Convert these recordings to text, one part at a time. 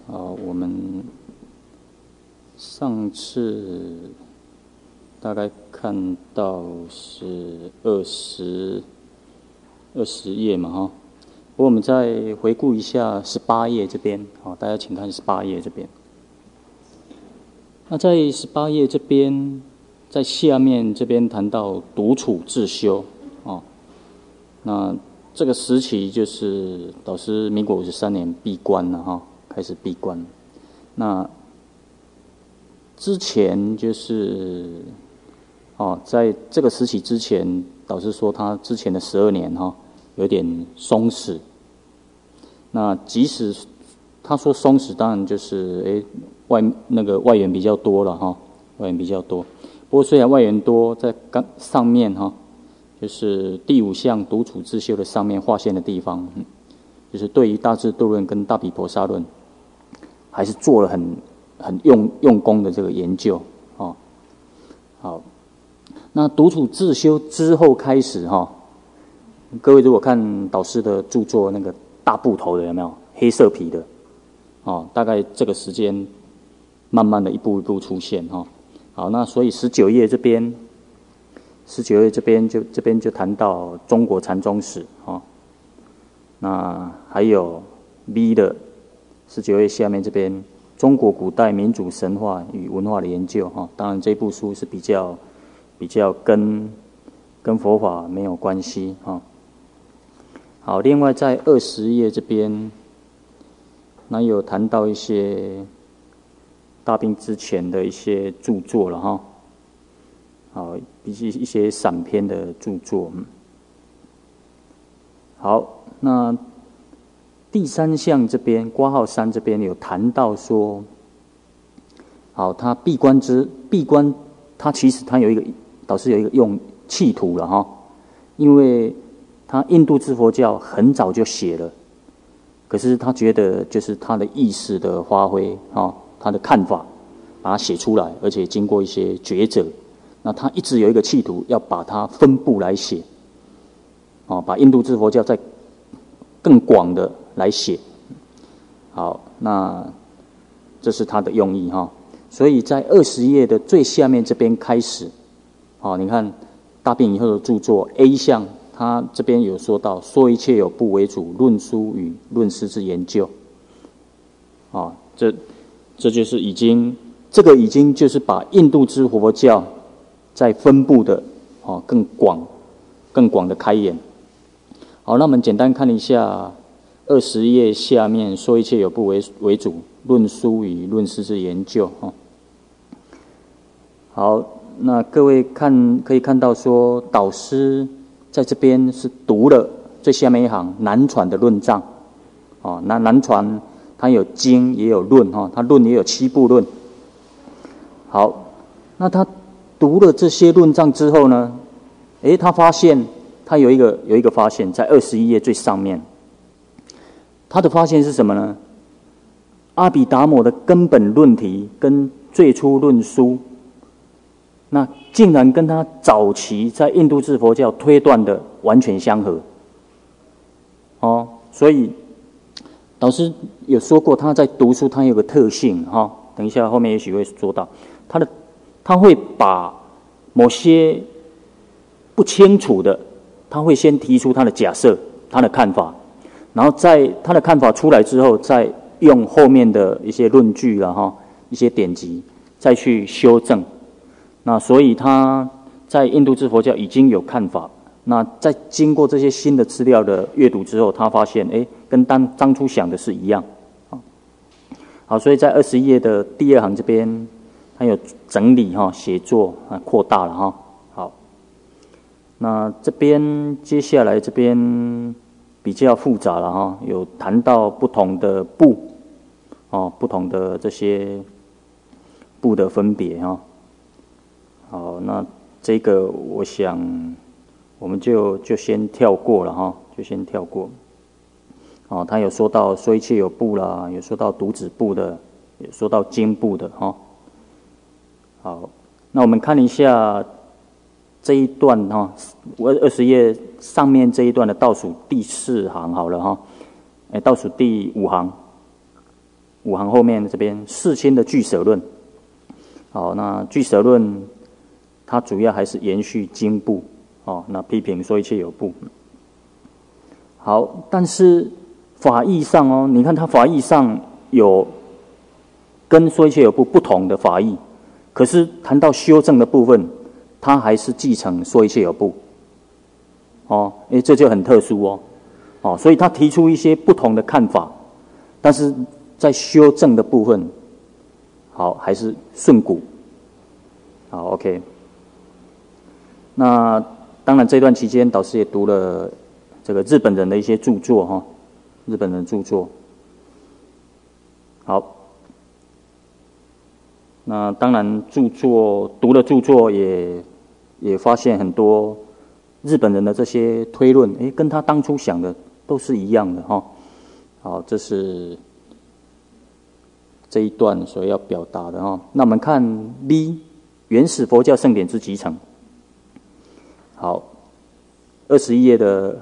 我们上次大概看到是20页嘛，哈。不过我们再回顾一下18页这边，大家请看18页这边。那在18页这边，在下面这边谈到独处自修，那这个时期就是导师民国53年闭关了，哈，开始闭关。那之前就是在这个时期之前，导师说他之前的12年有点松弛。那即使他说松弛，当然就是外援比较多了哈，外援比较多。不过虽然外援多，在上面就是第5项独处自修的上面划线的地方，就是对于大智度论跟大毗婆沙论，还是做了很用功的这个研究哦。好，那独处自修之后开始各位如果看导师的著作，那个大部头的有没有黑色皮的大概这个时间慢慢的一步一步出现好，那所以19页这边就谈到中国禅宗史那还有 B 的19页下面这边中国古代民主神话与文化的研究当然这部书是比较跟佛法没有关系好，另外在20页这边，那有谈到一些大病之前的一些著作了好，一些散篇的著作。好，那第3项这边括号3这边有谈到说，好，他闭关，他其实他有一个导师有一个用企图了因为他印度支佛教很早就写了，可是他觉得就是他的意识的发挥他的看法把它写出来，而且经过一些抉择，那他一直有一个企图要把它分部来写把印度支佛教再更广的来写。好，那这是他的用意所以在20页的最下面这边开始你看大病以后的著作 A 项，他这边有说到说一切有部为主，论书与论师之研究这就是已经就是把印度支佛教在分布的更广的开演。好，那我们简单看一下20页下面说一切有部为主，论书与论师之研究好，那各位可以看到说，导师在这边是读了最下面一行南传的论藏那南传它有经也有论它论也有7部论。好，那他读了这些论藏之后呢，他发现他有一个发现，在21页最上面，他的发现是什么呢？阿毗达摩的根本论题跟最初论书，那竟然跟他早期在印度支佛教推断的完全相合所以导师有说过，他在读书他有个特性等一下后面也许会说到，他会把某些不清楚的，他会先提出他的假设，他的看法，然后在他的看法出来之后，再用后面的一些论据一些典籍再去修正。那所以他在印度支佛教已经有看法，那在经过这些新的资料的阅读之后，他发现跟当初想的是一样好，所以在21页的第2行这边，他有整理写作扩大了好，那这边接下来这边比较复杂了有谈到不同的部不同的这些部的分别好，那这个我想我们就先跳过了就先跳过他有说到说一切有部啦，有说到独子部的，有说到经部的好，那我们看一下这一段20页上面这一段的倒数第4行好了倒数第5行 5行后面这边世亲的俱舍论。好，那俱舍论它主要还是延续经部，那批评说一切有部。好，但是法义上你看它法义上有跟说一切有部不同的法义，可是谈到修正的部分，它还是继承说一切有部。这就很特殊所以他提出一些不同的看法，但是在修正的部分，好还是顺古。好 ，OK。那当然这段期间，导师也读了这个日本人的一些著作日本人著作。好，那当然读了著作也发现很多日本人的这些推论，跟他当初想的都是一样的好，这是这一段所要表达的那我们看 B 原始佛教圣典之集成。好，21页的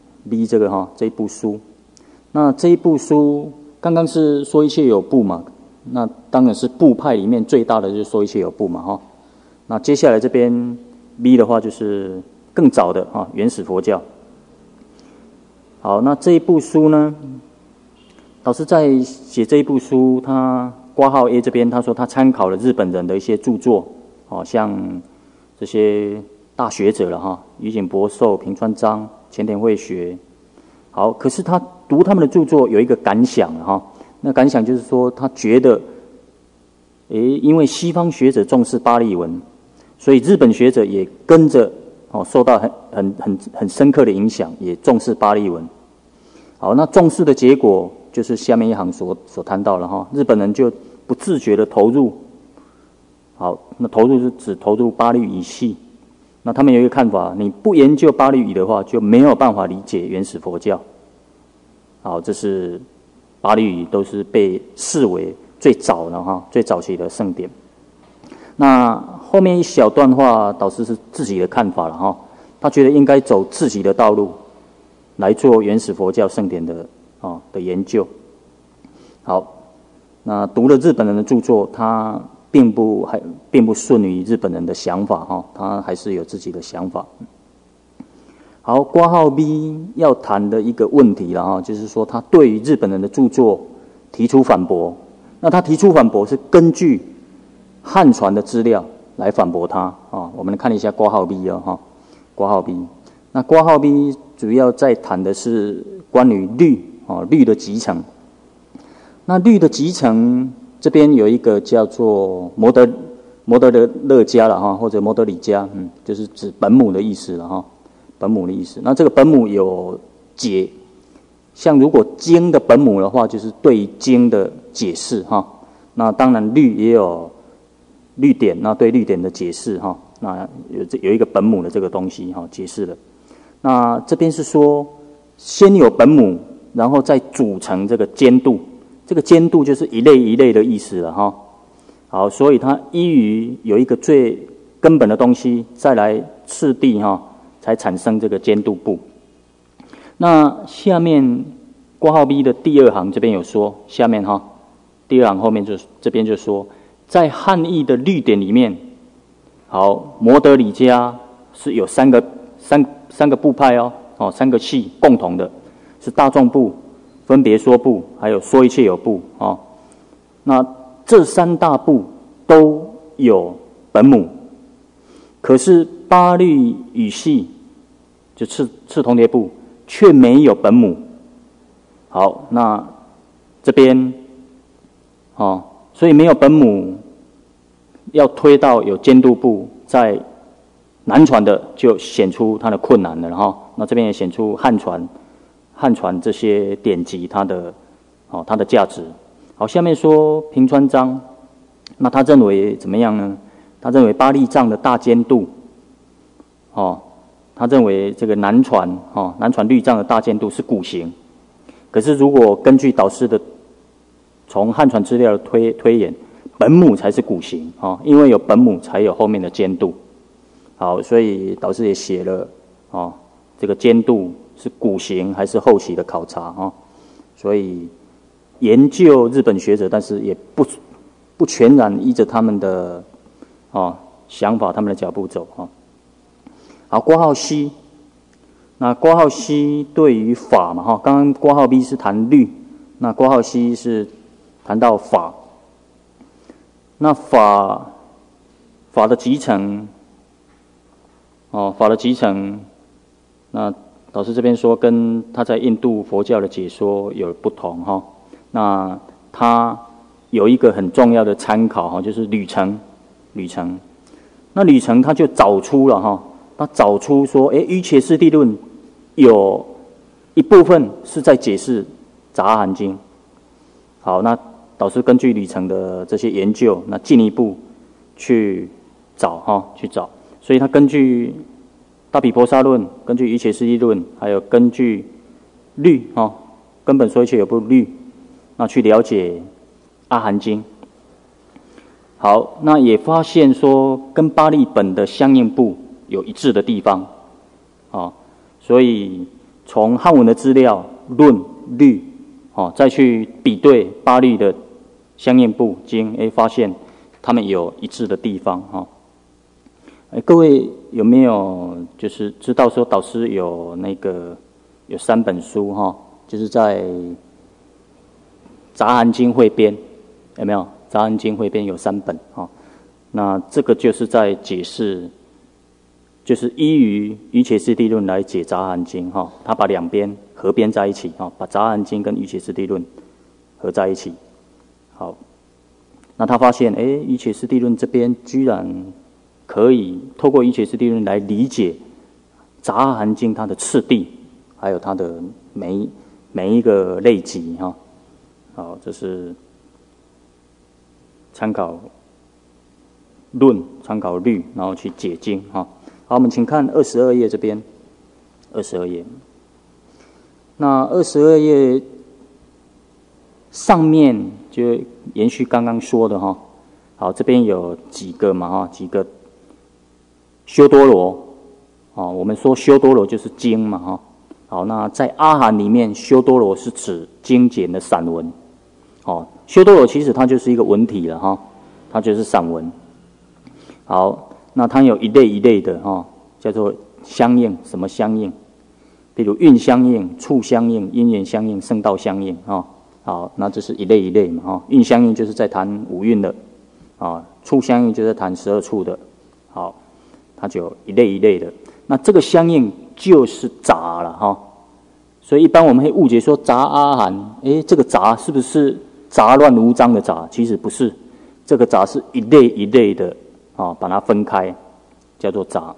B 这个这一部书。那这一部书刚刚是说一切有部嘛，那当然是部派里面最大的就是说一切有部嘛那接下来这边 B 的话就是更早的原始佛教。好，那这一部书呢，导师在写这一部书，他括号 A 这边他说他参考了日本人的一些著作像这些大学者了宇井博寿、平川章、前田惠学。好，可是他读他们的著作有一个感想那感想就是说他觉得因为西方学者重视巴利文，所以日本学者也跟着受到很深刻的影响，也重视巴利文。好，那重视的结果就是下面一行所谈到了日本人就不自觉的投入。好，那投入是指投入巴利语系。那他们有一个看法，你不研究巴利语的话，就没有办法理解原始佛教。好，这是巴利语都是被视为最早的最早期的圣典。那后面一小段话，导师是自己的看法了他觉得应该走自己的道路来做原始佛教圣典的研究。好，那读了日本人的著作，他并不顺于日本人的想法他还是有自己的想法。好，括号 B 要谈的一个问题了就是说他对于日本人的著作提出反驳。那他提出反驳是根据汉传的资料来反驳他我们看一下括号 B 括号 B。那括号 B 主要在谈的是关于律的集成。那律的集成这边有一个叫做摩德勒家了或者摩德里家，就是指本母的意思了本母的意思。那这个本母有解，像如果经的本母的话，就是对于经的解释那当然律也有律典，那对律典的解释那有一个本母的这个东西解释了。那这边是说先有本母，然后再组成这个监度。这个监度就是一类一类的意思了好，所以它依于有一个最根本的东西，再来次第才产生这个监度部。那下面括号 B 的第2行这边有说，下面第2行后面这边就说，在汉译的律典里面，好，摩德里家是有三个部派3个系共同的，是大众部、分别说部，还有说一切有部那这3大部都有本母，可是巴律语系就次同叠部却没有本母。好，那这边所以没有本母，要推到有监督部，在南传的就显出它的困难了那这边也显出汉传这些典籍它的价值。好，下面说平川章，那他认为怎么样呢？他认为巴利藏的大监度他认为这个南传律藏的大监度是古行。可是如果根据导师的从汉传资料的推演，本母才是古行因为有本母才有后面的监度。好，所以导师也写了这个监度是古行还是后期的考察所以研究日本学者，但是也不全然依着他们的想法、他们的脚步走好，括号 C， 那括号 C 对于法嘛刚刚括号 B 是谈律，那括号 C 是谈到法。那法的集成，法的集成，那老师这边说跟他在印度佛教的解说有不同那他有一个很重要的参考就是旅程。那旅程他就找出了他找出说，瑜伽师地论有一部分是在解释杂阿含经。好，那导师根据旅程的这些研究，那进一步去找所以他根据大毗婆沙论，根据瑜伽师地论，还有根据律根本说一切有部律，那去了解阿含经。好，那也发现说跟巴利本的相应部有一致的地方所以从汉文的资料论律再去比对巴利的相应部经，发现他们有一致的地方各位有没有就是知道说导师有有3本书就是在杂含经汇编，有没有？杂含经汇编有3本那这个就是在解释，就是依于瑜伽师地论来解杂含经他把两边合编在一起把杂含经跟瑜伽师地论合在一起。好，那他发现瑜伽师地论这边居然可以透过瑜伽师地论来理解杂阿含经它的次第，还有它的每一个类集好，这是参考论、参考律，然后去解经好，我们请看22页这边，22页。那22页上面就延续刚刚说的好，这边有几个嘛几个修多罗我们说修多罗就是经嘛好，那在阿含里面，修多罗是指精简的散文修多罗其实它就是一个文体了它就是散文。好，那它有一类一类的叫做相应，什么相应？比如韵相应、处相应、因缘相应、圣道相应好，那这是一类一类嘛韵相应就是在谈五蕴的处相应就是在谈12处的。好，它就有一类一类的。那这个相应就是杂了所以一般我们会误解说杂阿含，这个杂是不是杂乱无章的杂？其实不是，这个杂是一类一类的把它分开，叫做杂。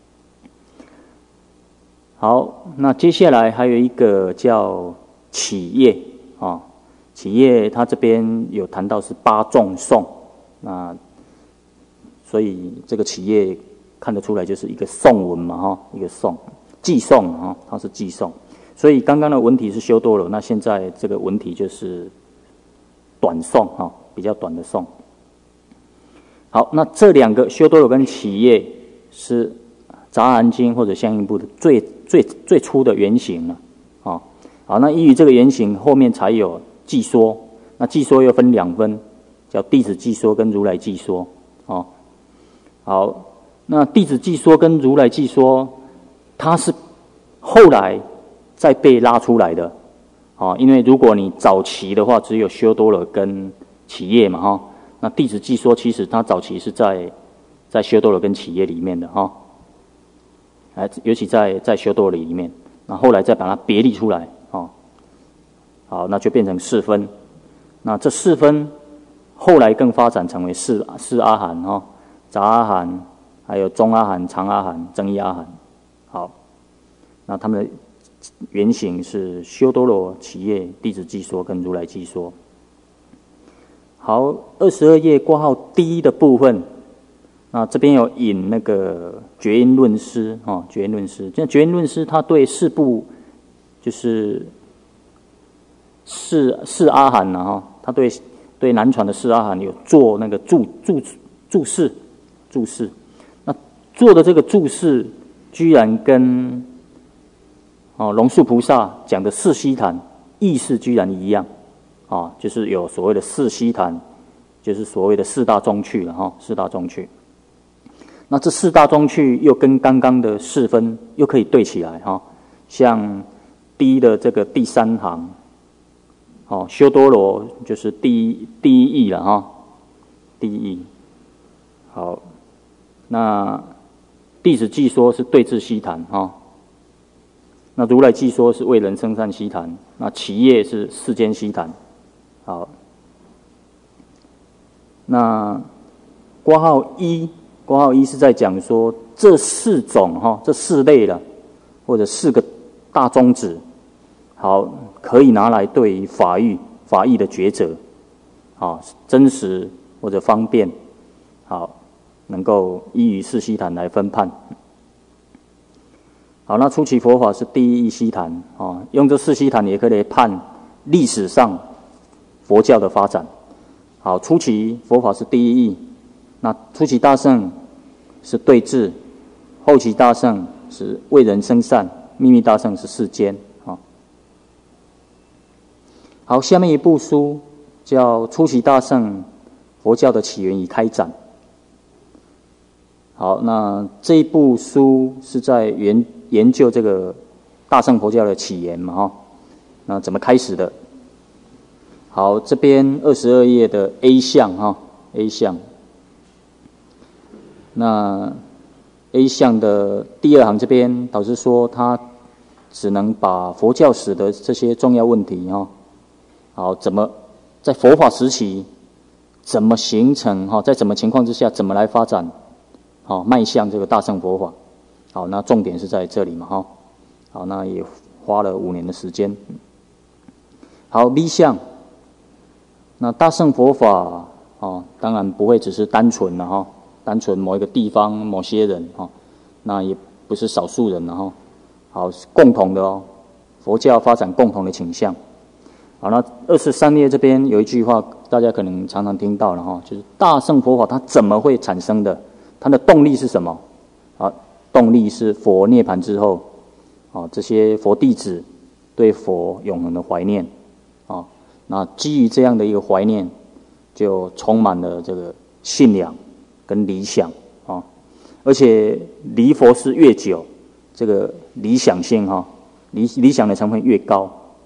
好，那接下来还有一个叫起业起业它这边有谈到是8众颂，那所以这个起业看得出来就是一个颂文嘛一个颂寄颂它是寄颂。所以刚刚的文体是修多罗，那现在这个文体就是短颂比较短的颂。好，那这两个修多罗跟起业是杂含经或者相应部的最初的原型了好，那依于这个原型，后面才有寄说。那寄说又分2分，叫弟子寄说跟如来寄说好，那弟子寄说跟如来寄说，它是后来再被拉出来的因为如果你早期的话，只有修多罗跟起业嘛那弟子寄说其实它早期是在修多罗跟起业里面的尤其在修多罗里面，那后来再把它别立出来好，那就变成4分。那这4分后来更发展成为四阿含杂阿含，还有中阿含、长阿含、增一阿含。好，那他们的原型是修多罗、起业、弟子寄说跟如来寄说。好，22页括号第一的部分，那这边有引那个觉因论师觉因论师。这觉因论师他对4部就是四阿含他对南传的4阿含有做那个注释。那做的这个注释居然跟龙树菩萨讲的四悉檀意思居然一样就是有所谓的四悉檀，就是所谓的四大宗趣了哈，四大宗趣。那这四大宗趣又跟刚刚的四分又可以对起来哈，像第一的这个第三行，修多罗就是第一义了哈，第一义。好，那弟子既说是对治悉檀哈，那如来既说是为人生善悉檀，那其业是世间悉檀。好，那括号一是在讲说这四种这四类了，或者四个大宗旨，好，可以拿来对于法义的抉择，真实或者方便，好，能够依于四悉檀来分判。好，那初期佛法是第一义悉檀，用这四悉檀也可以判历史上佛教的发展。好，初期佛法是第一义，那初期大乘是对治，后期大乘是为人生善，秘密大乘是世间。好，下面一部书叫《初期大乘佛教的起源与开展》。好，那这一部书是在研究这个大乘佛教的起源嘛，那怎么开始的？好，这边22页的 A 项，A 项。那 A 项的第二行这边，导师说他只能把佛教史的这些重要问题好，怎么在佛法时期怎么形成在怎么情况之下怎么来发展迈向这个大乘佛法。好，那重点是在这里嘛好，那也花了5年的时间。好 B 项，那大乘佛法当然不会只是单纯的单纯某一个地方某些人那也不是少数人了好，是共同的佛教发展共同的倾向。好，那23页这边有一句话大家可能常常听到了就是大乘佛法它怎么会产生的，它的动力是什么？动力是佛涅槃之后这些佛弟子对佛永恒的怀念那基于这样的一个怀念，就充满了这个信仰跟理想而且离佛事越久，这个理想性理想的成分越高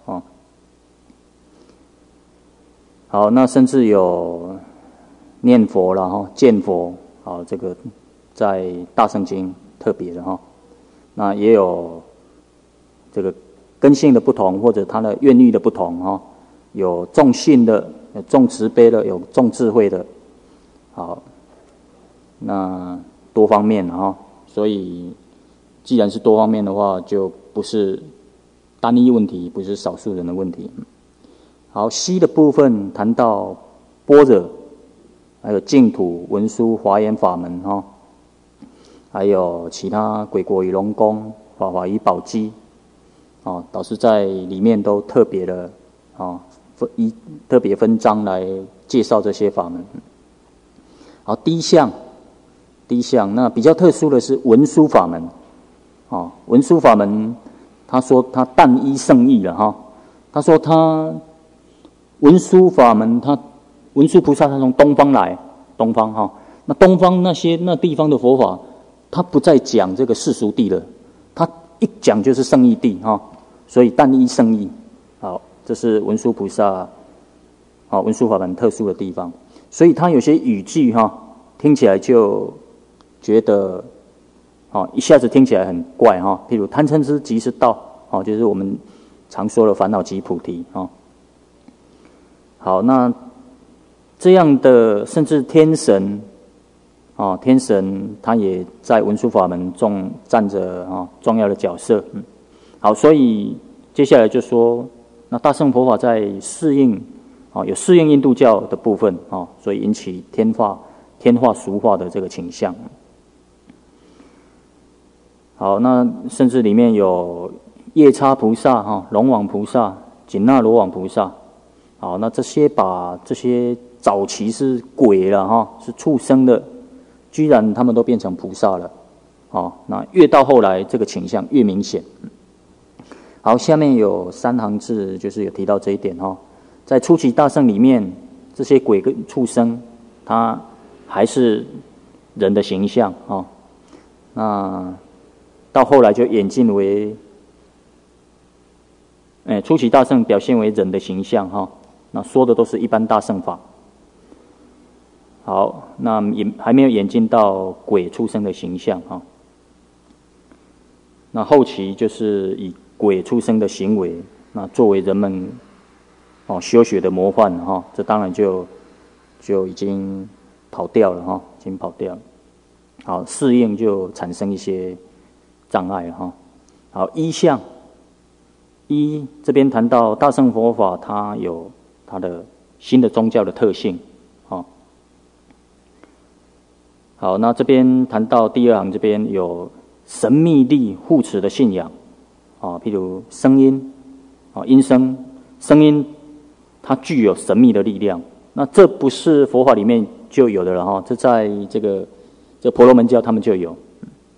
好，那甚至有念佛了见佛这个在大乘经特别的那也有这个根性的不同，或者他的愿力的不同有重信的，有重慈悲的，有重智慧的。好，那多方面所以既然是多方面的话，就不是单一问题，不是少数人的问题。好，C 的部分谈到般若，还有净土、文殊、华严法门还有其他鬼国与龙宫、法华与宝积导师在里面都特别的特别分章来介绍这些法门。好，第一项，那比较特殊的是文殊法门文殊法门，他说他但依圣意了他说他文殊法门，他文殊菩萨他从东方来，东方那东方那地方的佛法，他不再讲这个世俗谛了，他一讲就是圣义谛所以但依圣意。好，这是文殊菩萨文殊法门特殊的地方，所以他有些语句听起来就觉得一下子听起来很怪譬如贪嗔痴即是道就是我们常说的烦恼即菩提好，那这样的甚至天神天神他也在文殊法门中占着重要的角色。好，所以接下来就说，那大乘佛法在适应有适应印度教的部分所以引起天化俗化的这个倾向。好，那甚至里面有夜叉菩萨龙王菩萨、紧那罗王菩萨。好，那把这些早期是鬼了是畜生的，居然他们都变成菩萨了那越到后来这个倾向越明显。好，下面有3行字就是有提到这一点在初期大乘里面，这些鬼跟畜生，它还是人的形象哦。那到后来就演进为，初期大乘表现为人的形象哈。那说的都是一般大乘法。好，那也还没有演进到鬼畜生的形象哈。那后期就是以鬼畜生的行为，那作为人们修学的模范哈。这当然就已经跑掉了哈，已经跑掉了。好，适应就产生一些障碍了哈。好，一相这边谈到大乘佛法，它有它的新的宗教的特性。好，那这边谈到第二行，这边有神秘力护持的信仰，譬如声音，音声音，它具有神秘的力量。那这不是佛法里面就有的了哈，这在这婆罗门教他们就有。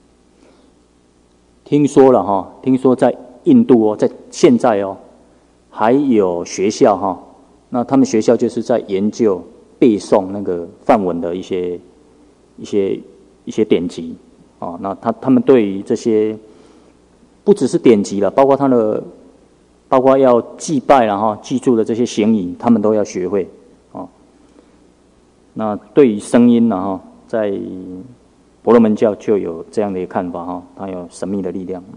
听说了哈，听说在印度在现在还有学校哈，那他们学校就是在研究背诵那个梵文的一些典籍那他们对于这些不只是典籍了，包括要祭拜然后记住的这些行仪，他们都要学会那对于声音呢在婆罗门教就有这样的一个看法它有神秘的力量。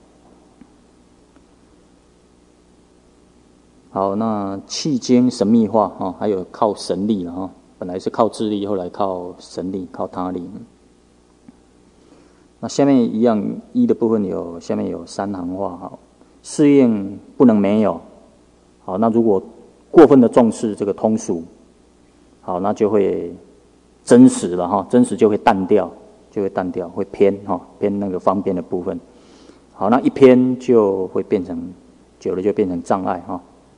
好，那气经神秘化还有靠神力了本来是靠智力，后来靠神力，靠他力。那下面一样一的部分下面有三行话适应不能没有。好，那如果过分的重视这个通俗，好，那就会真实了真实就会淡掉，会偏那个方便的部分。好，那一偏就会变成久了就变成障碍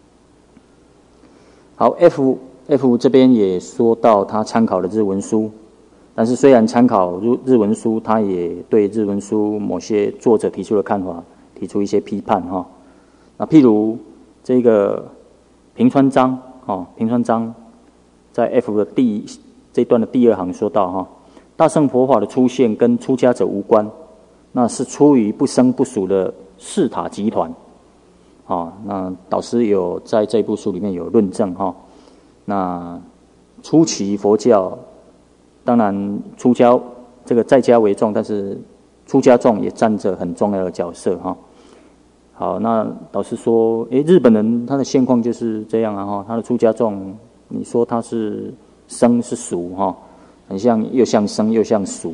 好 F 这边也说到他参考的日文书，但是虽然参考日文书，他也对日文书某些作者提出的看法提出一些批判那譬如这个平川章在 F 的这段的第二行说到大乘佛法的出现跟出家者无关，那是出于不生不熟的释塔集团那导师有在这部书里面有论证那初期佛教当然出家这个在家为重，但是出家众也占着很重要的角色好，那导师说日本人他的现况就是这样他的出家众你说他是生是熟很像又像生又像熟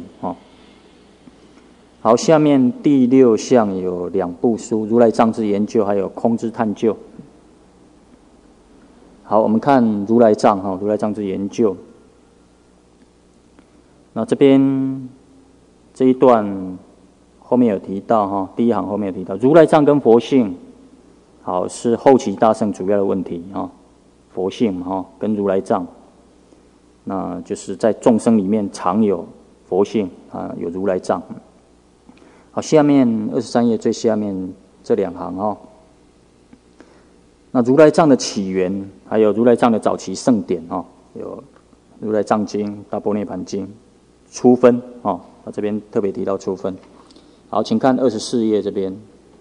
好，下面第六项有两部书，如来藏之研究还有空之探究。好，我们看如来藏如来藏之研究。那这边这一段后面有提到第一行后面有提到如来藏跟佛性好是后期大乘主要的问题佛性跟如来藏，那就是在众生里面常有佛性有如来藏。好，下面23页最下面这两行那如来藏的起源，还有如来藏的早期圣典有如来藏经、大般涅盘经、初分他这边特别提到初分。好，请看24页这边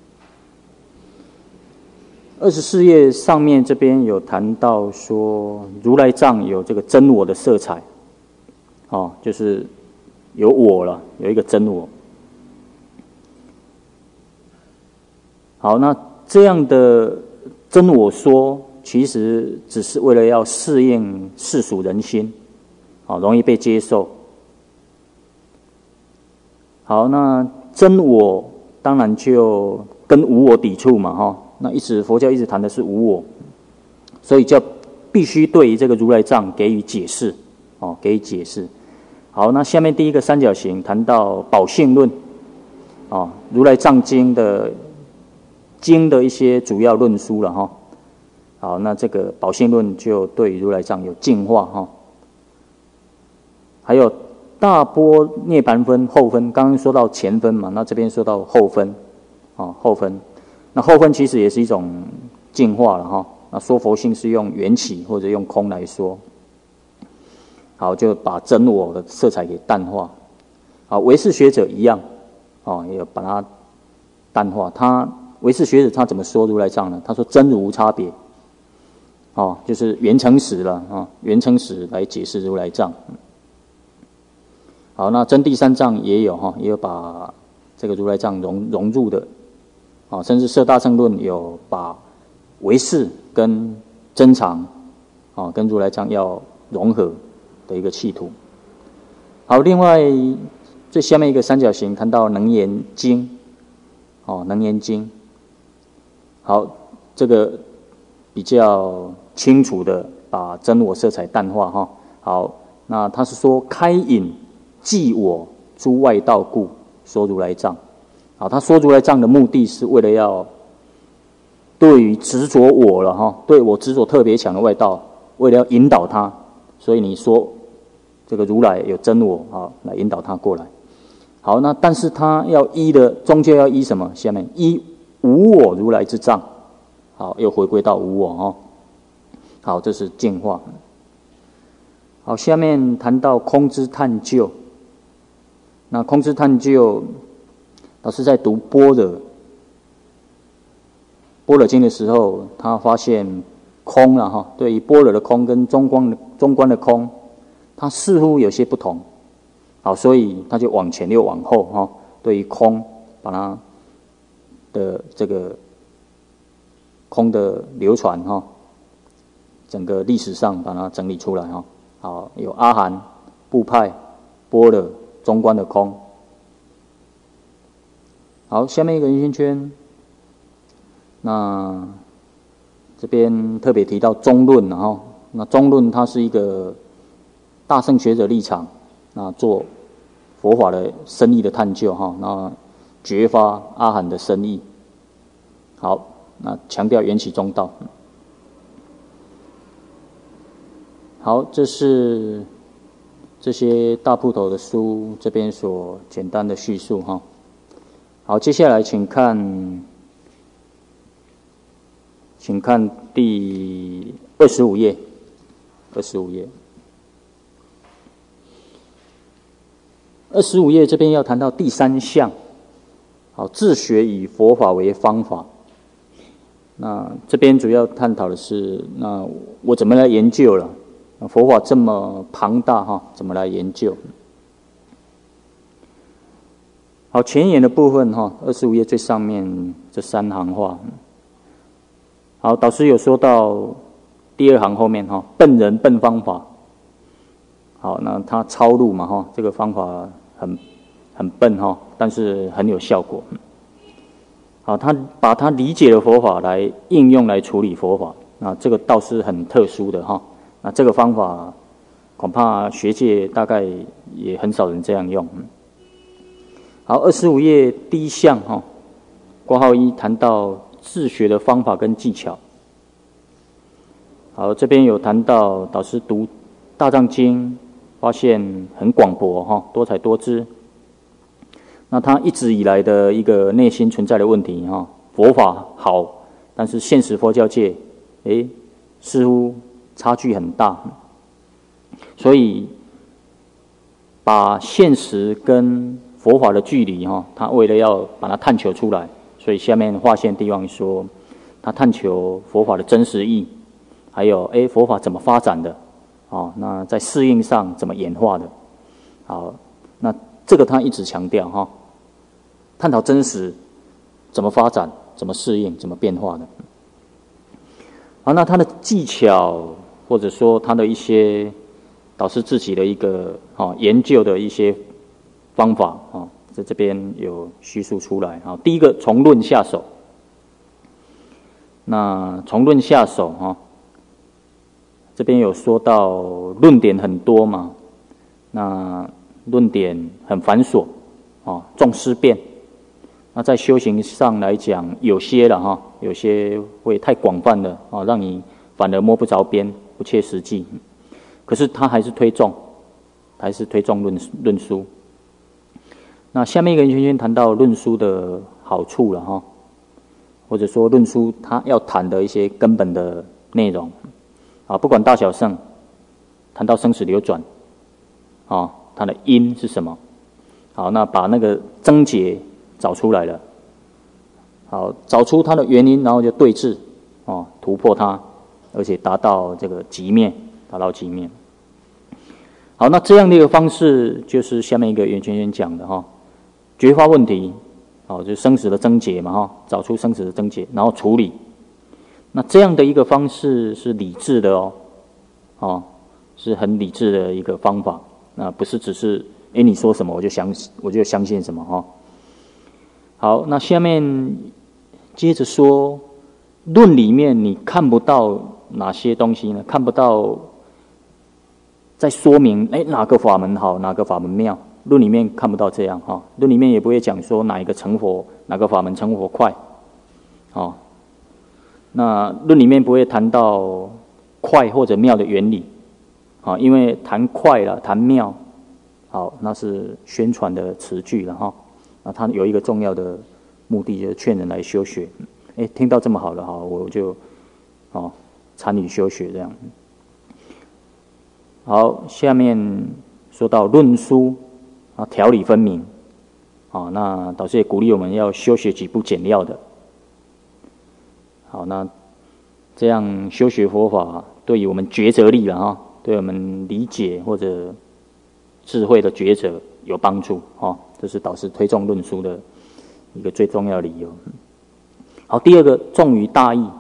，24页上面这边有谈到说如来藏有这个真我的色彩就是有我了，有一个真我。好，那这样的真我说，其实只是为了要适应世俗人心，容易被接受。好，那真我当然就跟无我抵触嘛，那佛教一直谈的是无我，所以就必须对于这个如来藏给予解释，给予解释。好，那下面第一个三角形谈到宝性论，如来藏经的一些主要论述了好，那这个宝性论就对于如来藏有净化还有大般涅盘分后分，刚刚说到前分嘛，那这边说到后分后分，那后分其实也是一种净化了那说佛性是用缘起或者用空来说。好，就把真我的色彩给淡化。好，唯识学者一样，也有把它淡化。唯识学者他怎么说如来藏呢？他说真如无差别，就是缘成实了缘成实来解释如来藏。好，那真第三藏也有把这个如来藏融入的，甚至摄大乘论有把唯识跟真常，跟如来藏要融合的一个企图。好，另外最下面一个三角形谈到能言经，能言经。好，这个比较清楚的把真我色彩淡化好，那他是说开引即我诸外道故说如来藏。好，他说如来藏的目的是为了要对于执着我了对我执着特别强的外道，为了要引导他，所以你说这个如来有真我来引导他过来。好，那但是他要依的终究要依什么？下面依无我如来之藏。好，又回归到无我好，这是净化。好，下面谈到空之探究。那空之探究，老师在读般若经的时候，他发现空了对于般若的空跟中观的空，它似乎有些不同。好，所以他就往前又往后对于空，把它的这个空的流传整个历史上把它整理出来好，有阿含、部派、般若、中观的空。好，下面一个圆圈圈，那这边特别提到中论那中论它是一个大乘学者立场，那做佛法的深义的探究那觉发阿含的深义。好，那强调缘起中道。好，这是这些大部头的书这边所简单的叙述好，接下来请看第25页。25页这边要谈到第三项，好，自学以佛法为方法。那这边主要探讨的是，那我怎么来研究了？佛法这么庞大怎么来研究？好，前言的部分25页最上面这3行话。好，导师有说到第2行后面笨人笨方法。好，那他抄录嘛这个方法很笨但是很有效果。好，他把他理解的佛法来应用来处理佛法，那这个倒是很特殊的那这个方法恐怕学界大概也很少人这样用。好，25页第1项括号1谈到自学的方法跟技巧。好，这边有谈到导师读大藏经发现很广博多彩多姿。那他一直以来的一个内心存在的问题佛法好，但是现实佛教界似乎差距很大，所以把现实跟佛法的距离他为了要把它探求出来，所以下面划线地方说他探求佛法的真实义，还有佛法怎么发展的那在适应上怎么演化的。好，那这个他一直强调探讨真实怎么发展、怎么适应、怎么变化的。好，那他的技巧或者说他的一些导师自己的一个研究的一些方法在这边有叙述出来。第一个从论下手。那从论下手这边有说到论点很多嘛，那论点很繁琐重思辨。那在修行上来讲，有些会太广泛了让你反而摸不着边，不切实际。可是他还是推重论书。那下面一个圆圈圈谈到论书的好处了或者说论书他要谈的一些根本的内容。啊，不管大小圣，谈到生死流转，啊，它的因是什么？好，那把那个症结找出来了，好，找出它的原因，然后就对治，哦，突破它，而且达到这个极灭，达到极灭。好，那这样的一个方式，就是下面一个圆圈圈讲的哈，觉化问题，好，就生死的症结嘛哈，找出生死的症结，然后处理。那这样的一个方式是理智的哦，哦，是很理智的一个方法，那不是只是你说什么我就相信什么哈。好，那下面接着说，论里面你看不到哪些东西呢？看不到在说明哪个法门好，哪个法门妙。论里面看不到这样哈，论里面也不会讲说哪一个成佛，哪个法门成佛快，哦。那论里面不会谈到快或者妙的原理，啊，因为谈快了，谈妙，好，那是宣传的词句了哈。那它有一个重要的目的，就是劝人来修学。听到这么好了哈，我就参与修学这样。好，下面说到论书啊，条理分明，啊，那导师也鼓励我们要修学几部简要的。好，那这样修学佛法，对于我们抉择力了哈，对我们理解或者智慧的抉择有帮助哈。这是导师推崇论书的一个最重要的理由。好，第二个重于大义。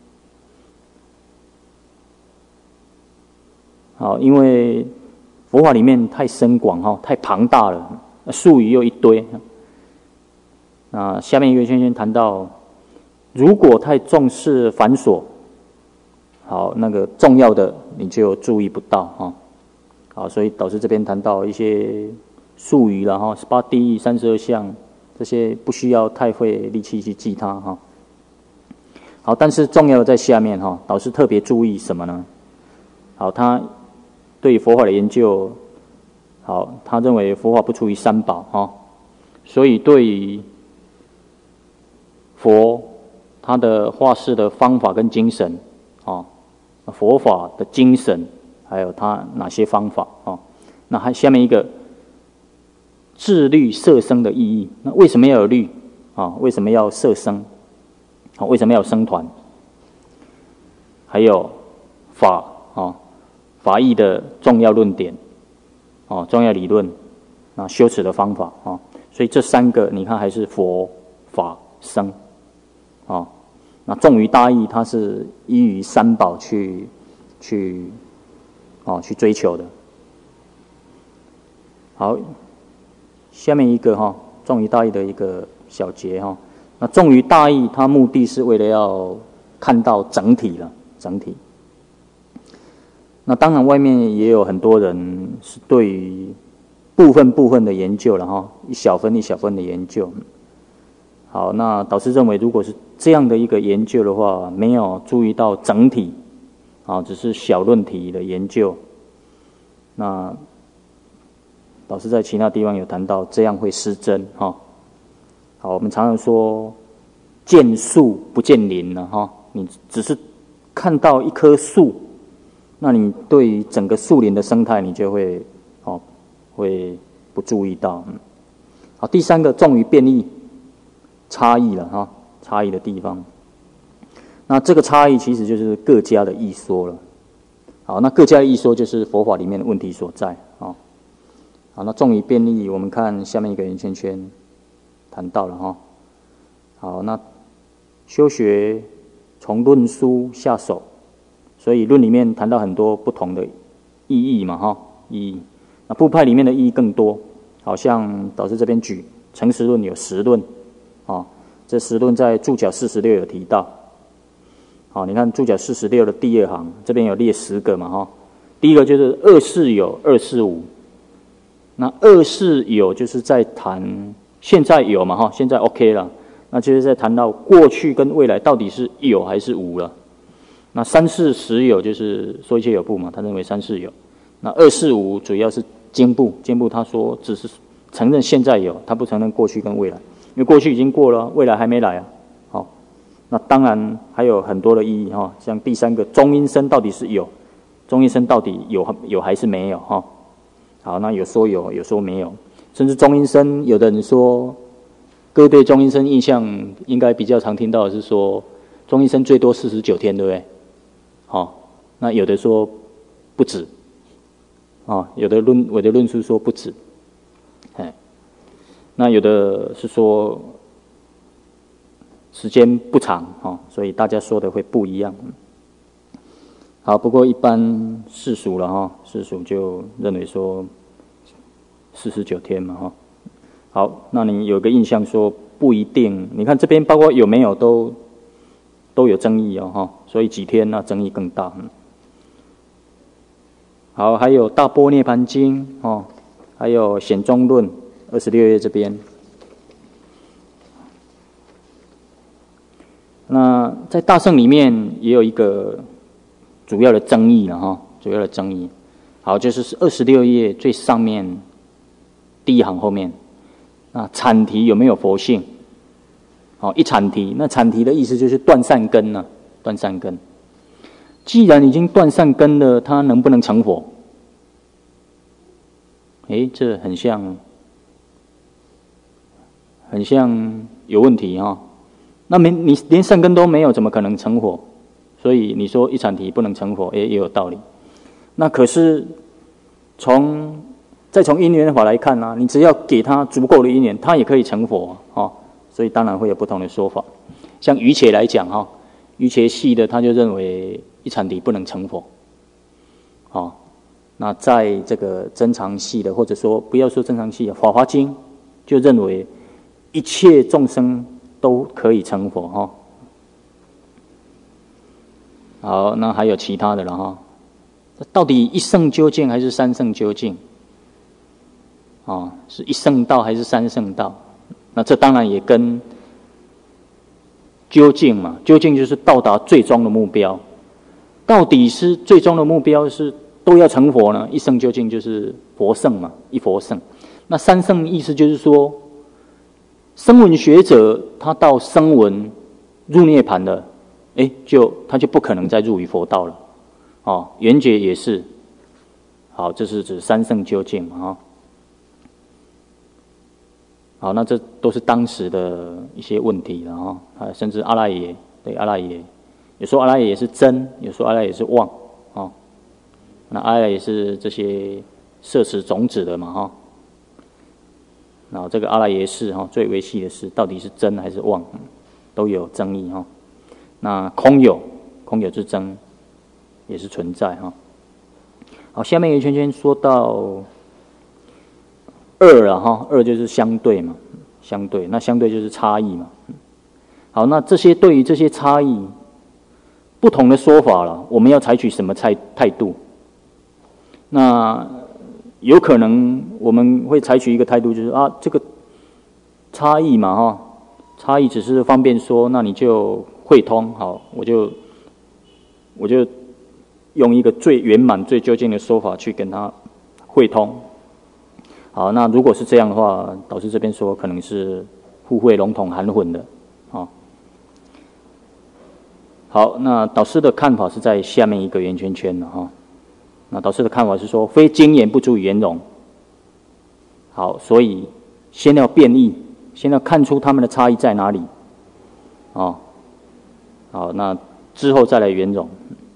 好，因为佛法里面太深广哈，太庞大了，术语又一堆。那下面一个圈圈谈到，如果太重视繁琐，好，那个重要的你就注意不到哈。好，所以导师这边谈到一些术语啦哈，18地义、32相，这些不需要太费力气去记它哈。好，但是重要的在下面哈，导师特别注意什么呢？好，他对于佛法的研究，好，他认为佛法不出于三宝哈，所以对于佛他的化世的方法跟精神，佛法的精神，还有他哪些方法啊？那还下面一个自律摄生的意义。那为什么要有律啊？为什么要摄生？为什么要有生团？还有法啊，法义的重要论点重要理论啊，修持的方法啊。所以这三个你看还是佛法僧啊。那重于大义，它是依于三宝去追求的。好，下面一个重于大义的一个小节哈。那重于大义，它目的是为了要看到整体了，整体。那当然，外面也有很多人是对于部分的研究了哈，一小分一小分的研究。好，那导师认为，如果是这样的一个研究的话，没有注意到整体，只是小论题的研究，那导师在其他地方有谈到，这样会失真哈。好，我们常常说见树不见林了哈，你只是看到一棵树，那你对于整个树林的生态，你就会不注意到。好，第三个重于变异。差异了哈，差异的地方。那这个差异其实就是各家的义说了。好，那各家的义说就是佛法里面的问题所在啊。好，那重于变异，我们看下面一个圆圈圈谈到了哈。好，那修学从论书下手，所以论里面谈到很多不同的意义嘛哈，意义。那部派里面的意义更多，好像导师这边举诚实论有10论。这10论在注脚46有提到。好，你看注脚46的第2行，这边有列10个嘛哈。第一个就是二世有，二世无。那二世有就是在谈现在有嘛哈，现在 OK 了，那就是在谈到过去跟未来到底是有还是无了。那三世实有就是说一切有部嘛，他认为三世有。那二世无主要是经部他说只是承认现在有，他不承认过去跟未来。因为过去已经过了，未来还没来啊。好， 那当然还有很多的意义哈，像第三个中阴身到底是有，中阴身到底有还是没有哈？好，那有说有，有说没有，甚至中阴身，有的人说，各位对中阴身印象应该比较常听到的是说，中阴身最多49天，对不对？好，那有的说不止，啊，有的论述说不止，哎，那有的是说时间不长，哦，所以大家说的会不一样。好，不过一般世俗了哈，世俗就认为说49天嘛哈。好，那你有个印象说不一定，你看这边包括有没有都有争议哦哈，所以几天那争议更大。好，还有大般涅槃经哦，还有显宗论26页这边。那在大乘里面也有一个主要的争议了哈，主要的争议。好，就是26页最上面第一行后面，那阐提有没有佛性？好，一阐提，那阐提的意思就是断善根呢，断善根。既然已经断善根了，它能不能成佛？这很像有问题哈。那你连善根都没有，怎么可能成佛？所以你说一阐提不能成佛，也有道理。那可是再从因缘法来看啊，你只要给他足够的因缘，他也可以成佛啊。所以当然会有不同的说法。像瑜伽来讲哈，瑜伽系的他就认为一阐提不能成佛。那在这个增长系的，或者说不要说增长系的，《法华经》就认为一切众生都可以成佛哈。好，那还有其他的了哈。到底一圣究竟还是三圣究竟？是一圣道还是三圣道？那这当然也跟究竟嘛，究竟就是到达最终的目标。到底是最终的目标是都要成佛呢？一圣究竟就是佛圣嘛，一佛圣。那三圣意思就是说，声闻学者他到声闻入涅槃了，他就不可能再入于佛道了。圆觉也是。好，这是指三圣究竟嘛。好，那这都是当时的一些问题了哈。甚至阿赖耶，对阿赖耶，有说阿赖耶是真，有说阿赖耶是妄。那阿赖耶是这些摄持种子的嘛哈。然后这个阿赖耶识最微细的识，到底是真还是妄，都有争议哈。那空有之争也是存在哈。好，下面一个圈圈说到二了哈，二就是相对嘛，相对，那相对就是差异嘛。好，那对于这些差异不同的说法了，我们要采取什么态度？那有可能我们会采取一个态度，就是这个差异嘛哈，差异只是方便说，那你就汇通好，我就用一个最圆满、最究竟的说法去跟他汇通。好，那如果是这样的话，导师这边说可能是互惠笼统含混的。好，那导师的看法是在下面一个圆圈圈的哈。那导师的看法是说，非经验不足以圆融。好，所以先要变异，先要看出他们的差异在哪里。好，那之后再来圆融。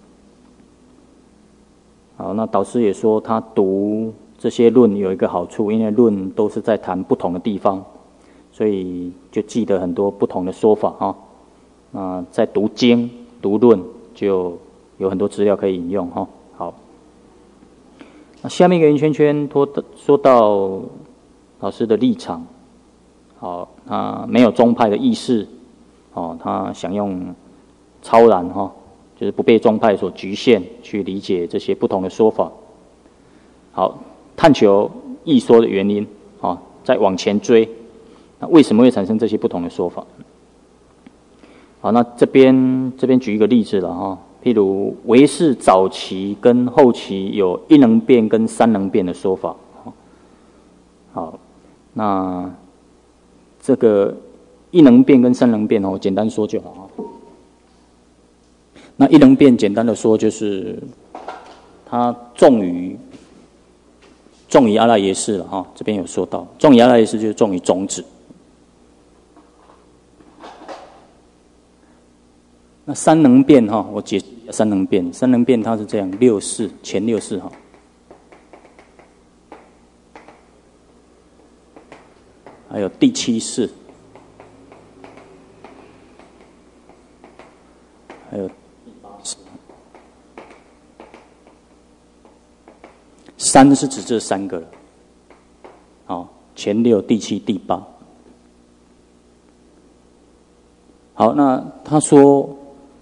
好，那导师也说他读这些论有一个好处，因为论都是在谈不同的地方，所以就记得很多不同的说法哈。那在读经、读论就有很多资料可以引用哈。好，那下面一个圆圈圈说到老师的立场。好，他没有宗派的意识，他想用超然哈，就是不被宗派所局限，去理解这些不同的说法。好，探求异说的原因，再往前追，那为什么会产生这些不同的说法？好，那这边举一个例子了哈，譬如唯识早期跟后期有一能变跟三能变的说法。好，那这个一能变跟三能变简单说就好。 那一能变，简单的说就是它重于阿赖耶识了哈。这边有说到，重于阿赖耶识就是重于种子。那三能变哈，我解释一下三能变。三能变它是这样，六识前六识哈。还有第七识，还有三是指这三个了。好，前六、第七、第八。好，那他说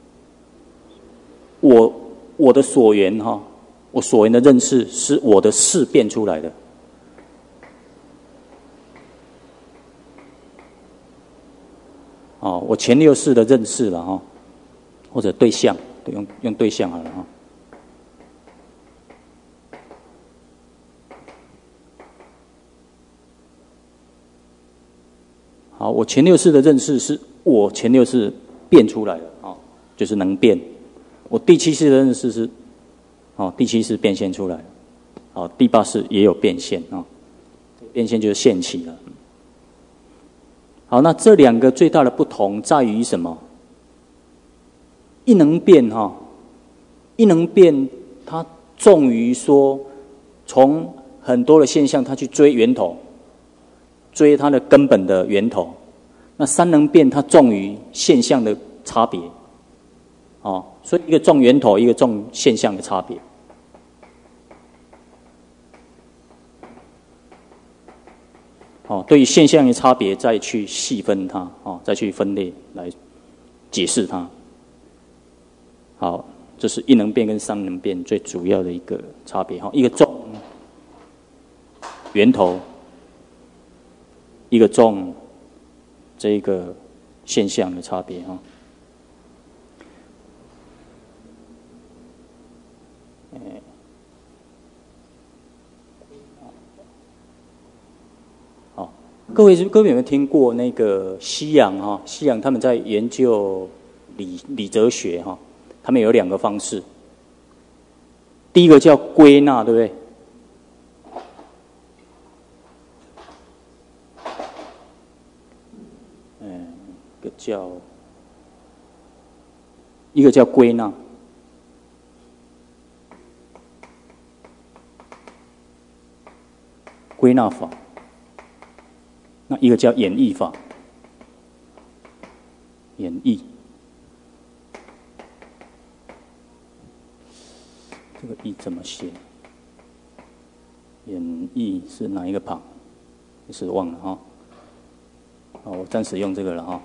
我的所缘哈，我所缘的认识是我的识变出来的。哦，我前六识的认识了哈，或者对象，用对象好了哈。好，我前六识的认识是我前六识变出来的啊，就是能变。我第七识的认识是，第七识变现出来了。第八识也有变现啊，变现就是现起了。好，那这两个最大的不同在于什么？一能变哈，一能变，它重于说从很多的现象，它去追源头，追它的根本的源头。那三能变，它重于现象的差别，所以一个重源头，一个重现象的差别。对于现象的差别，再去细分它，再去分类来解释它。好，这是一能变跟三能变最主要的一个差别。一个重源头，一个重这个现象的差别。各位有没有听过那个西洋西洋他们在研究理哲学他们有两个方式。第一个叫归纳，对不对？一个叫归纳，归纳法。那一个叫演绎法，演绎。这个“绎”怎么写？演绎是哪一个旁？是忘了哈。我暂时用这个了哈。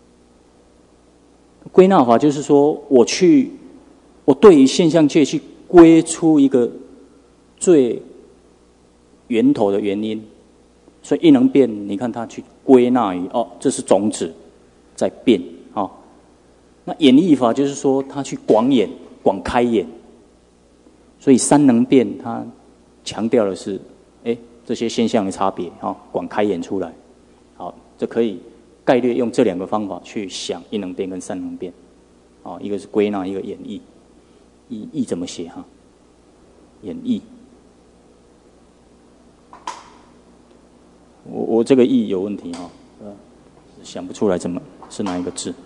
归纳法就是说，我对于现象界去归出一个最源头的原因。所以一能变，你看它去归纳于这是种子在变那演绎法就是说，它去广开眼。所以三能变，它强调的是，这些现象的差别广开眼出来。好，这可以概略用这两个方法去想一能变跟三能变。一个是归纳，一个演绎。绎怎么写演绎。我这个“义”有问题想不出来怎么是哪一个字。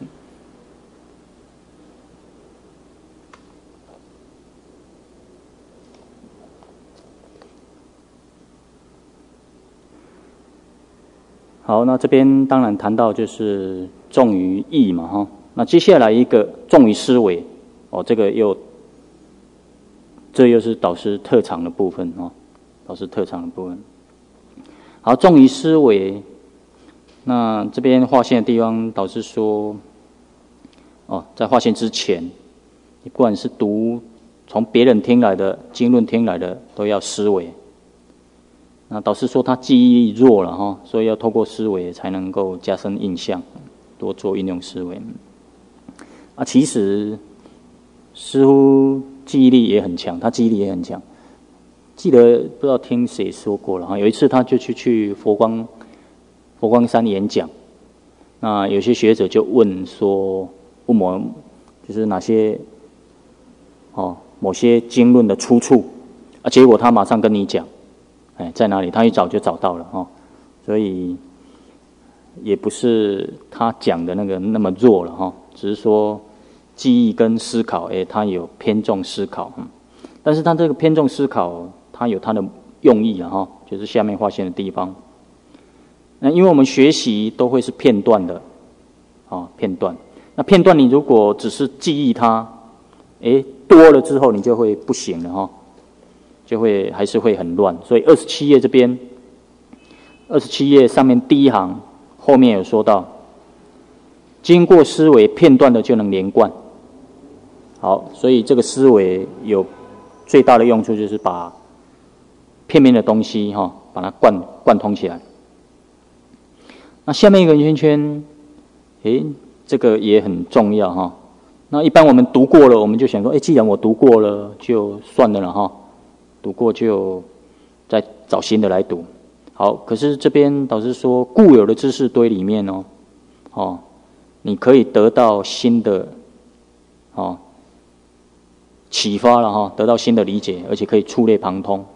好，那这边当然谈到就是重于义嘛那接下来一个重于思维这又是导师特长的部分导师特长的部分。好，重于思维。那这边划线的地方，导师说，在划线之前，你不管是读从别人听来的、经论听来的，都要思维。那导师说他记忆力弱了所以要透过思维才能够加深印象，多做运用思维。其实似乎记忆力也很强，他记忆力也很强。记得不知道听谁说过了有一次他就去佛光山演讲，那有些学者就问我就是哪些某些经论的出处啊，结果他马上跟你讲，在哪里？他一找就找到了所以也不是他讲的那个那么弱了只是说记忆跟思考，他有偏重思考，但是他这个偏重思考，他有他的用意就是下面划线的地方。那因为我们学习都会是片段的片段。那片段你如果只是记忆它，多了之后你就会不行了就会还是会很乱。所以27页这边，27页上面第一行后面有说到，经过思维片段的就能连贯。好，所以这个思维有最大的用处，就是把片面的东西把它贯通起来。那下面一个圆圈圈，这个也很重要那一般我们读过了，我们就想说，既然我读过了，就算了了读过就再找新的来读。好，可是这边导师说，固有的知识堆里面你可以得到新的启发了得到新的理解，而且可以触类旁通。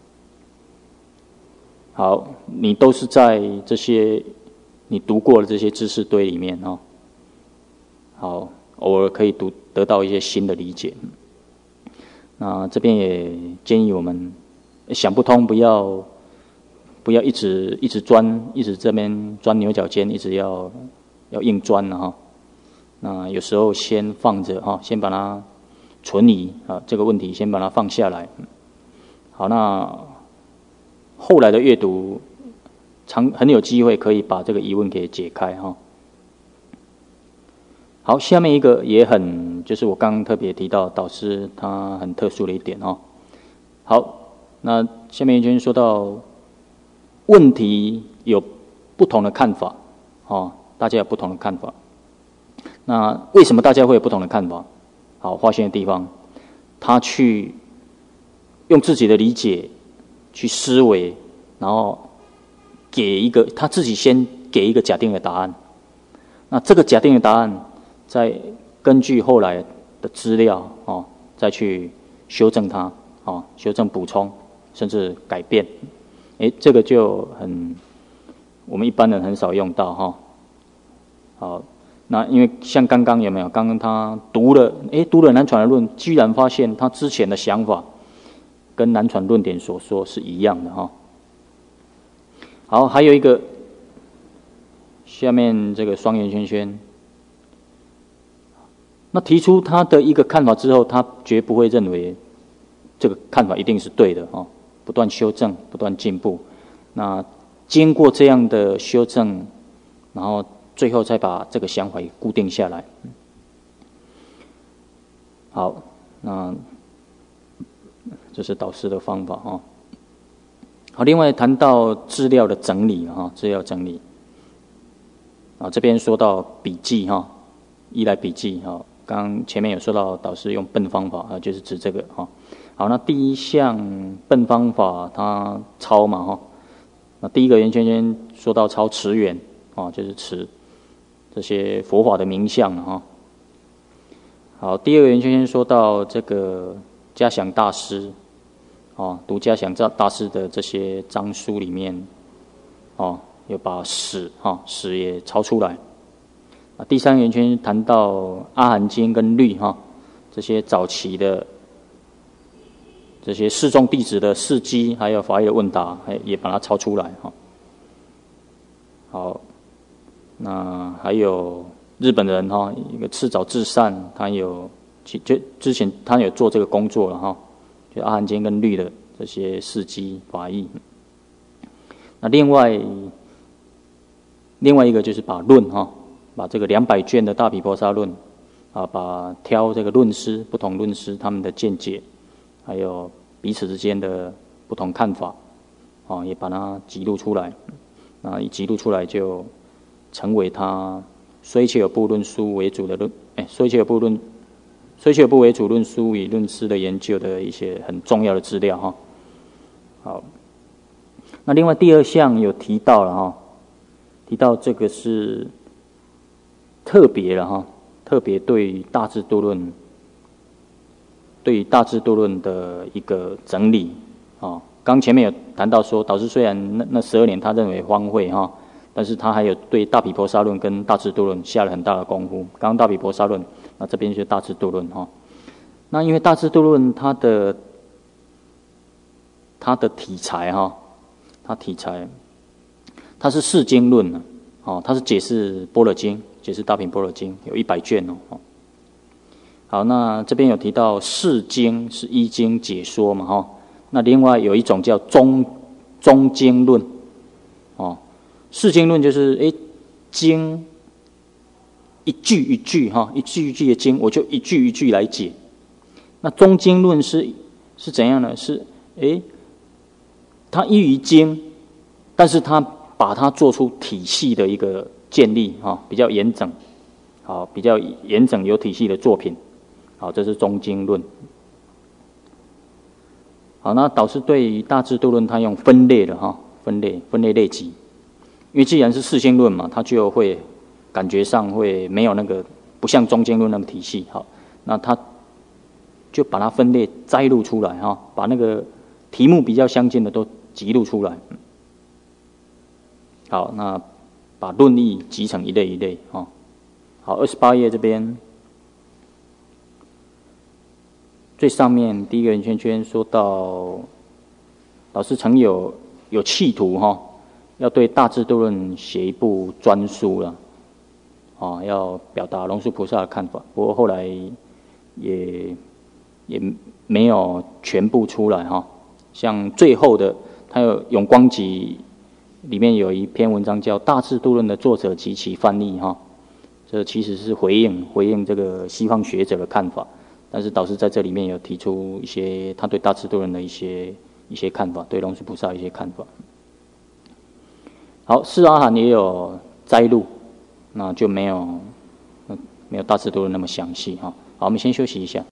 好，你都是在这些你读过的这些知识堆里面好，偶尔可以得到一些新的理解。那这边也建议我们想不通，不要一直钻，一直这边钻牛角尖，一直要硬钻那有时候先放着先把它存疑这个问题先把它放下来。好，那后来的阅读很有机会可以把这个疑问给解开好，下面一个也很，就是我刚刚特别提到导师他很特殊的一点好，那下面一圈说到问题有不同的看法大家有不同的看法。那为什么大家会有不同的看法？好，划线的地方，他去用自己的理解去思维，然后他自己先给一个假定的答案。那这个假定的答案，再根据后来的资料再去修正它修正补充，甚至改变。这个就我们一般人很少用到好，那因为像刚刚有没有？刚刚他读了南传的论，居然发现他之前的想法跟南传论点所说是一样的好，还有一个下面这个双圆圈圈，那提出他的一个看法之后，他绝不会认为这个看法一定是对的不断修正，不断进步。那经过这样的修正，然后最后再把这个想法也固定下来。好，那这是导师的方法好，另外谈到资料的整理资料整理这边说到笔记依赖笔记刚前面有说到导师用笨方法就是指这个好，那第一项笨方法它抄嘛那第一个圆圈圈说到抄持源就是持这些佛法的名相好，第二个圆圈圈说到这个嘉祥大师读嘉祥大师的这些章书里面有把史也抄出来。第三个圆圈谈到阿含经跟律这些早期的这些释众弟子的事迹，还有法义的问答，也把它抄出来好，那还有日本人一个赤沼至善，他之前他有做这个工作了就阿含经跟律的这些事迹法义。那另外一个就是把论把这个200卷的大毗婆沙论挑这个论师，不同论师他们的见解，还有彼此之间的不同看法也把它记录出来。那一记录出来就成为他虽切尔部论书为主的虽切尔部为主论书与论师的研究的一些很重要的资料好，那另外第二项有提到了提到这个是特别了特别对大智度论对于大智度论的一个整理啊。刚前面有谈到说，导师虽然那12年他认为荒废哈，但是他还有对大毗婆沙论跟大智度论下了很大的功夫。刚刚大毗婆沙论，那这边就是大智度论哈。那因为大智度论它的题材哈，它是释经论呢，哦，它是解释般若经，解释大品般若经，有100卷哦。好，那这边有提到释经是依经解说嘛哈，那另外有一种叫中经论，哦，释经论就是经一句一句哈，一句一句的经，我就一句一句来解。那中经论是怎样呢？是它依于经，但是它把它做出体系的一个建立哈，比较严整，好，比较严整有体系的作品，好，这是中经论。好，那导师对于大智度论，他用分类的哈，分类类集，因为既然是释经论嘛，它就会感觉上会没有那个不像中经论那么体系，好，那他就把它分类摘录出来哈，把那个题目比较相近的都集录出来。好，那把论义集成一类一类哈。好，28页这边最上面第一个圆圈圈说到，老师曾有企图哈，要对大智度论写一部专书了，啊，要表达龙树菩萨的看法。不过后来也没有全部出来哈。像最后的，他有《永光集》里面有一篇文章叫《大智度论的作者及其翻译》哈，这其实是回应这个西方学者的看法。但是导师在这里面有提出一些他对大智度论的一些看法，对龙树菩萨的一些看法。好，释阿含也有摘录，那就没有大智度论那么详细哈。好，我们先休息一下。